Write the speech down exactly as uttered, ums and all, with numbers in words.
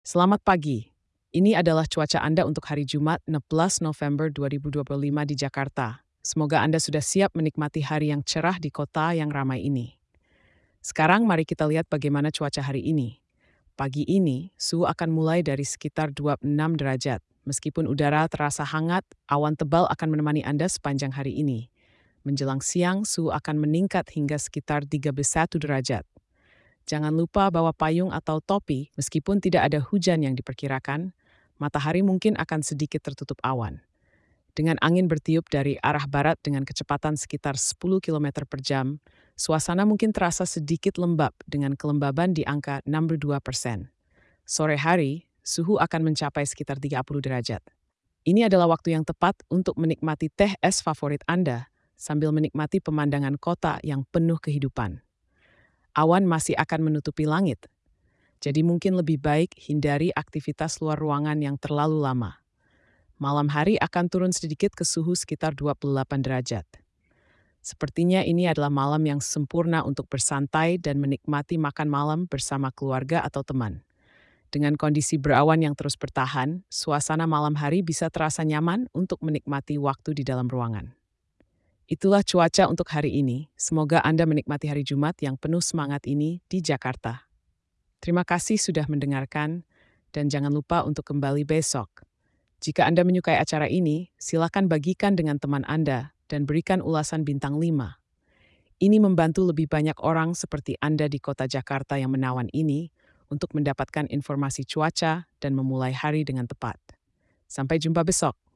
Selamat pagi. Ini adalah cuaca Anda untuk hari Jumat, enam belas November dua ribu dua puluh lima di Jakarta. Semoga Anda sudah siap menikmati hari yang cerah di kota yang ramai ini. Sekarang mari kita lihat bagaimana cuaca hari ini. Pagi ini, suhu akan mulai dari sekitar dua puluh enam derajat. Meskipun udara terasa hangat, awan tebal akan menemani Anda sepanjang hari ini. Menjelang siang, suhu akan meningkat hingga sekitar tiga puluh satu derajat. Jangan lupa bawa payung atau topi, meskipun tidak ada hujan yang diperkirakan, matahari mungkin akan sedikit tertutup awan. Dengan angin bertiup dari arah barat dengan kecepatan sekitar sepuluh kilometer per jam, suasana mungkin terasa sedikit lembab dengan kelembaban di angka enam puluh dua persen. Sore hari, suhu akan mencapai sekitar tiga puluh derajat. Ini adalah waktu yang tepat untuk menikmati teh es favorit Anda sambil menikmati pemandangan kota yang penuh kehidupan. Awan masih akan menutupi langit, jadi mungkin lebih baik hindari aktivitas luar ruangan yang terlalu lama. Malam hari akan turun sedikit ke suhu sekitar dua puluh delapan derajat. Sepertinya ini adalah malam yang sempurna untuk bersantai dan menikmati makan malam bersama keluarga atau teman. Dengan kondisi berawan yang terus bertahan, suasana malam hari bisa terasa nyaman untuk menikmati waktu di dalam ruangan. Itulah cuaca untuk hari ini. Semoga Anda menikmati hari Jumat yang penuh semangat ini di Jakarta. Terima kasih sudah mendengarkan, dan jangan lupa untuk kembali besok. Jika Anda menyukai acara ini, silakan bagikan dengan teman Anda dan berikan ulasan bintang lima. Ini membantu lebih banyak orang seperti Anda di kota Jakarta yang menawan ini untuk mendapatkan informasi cuaca dan memulai hari dengan tepat. Sampai jumpa besok.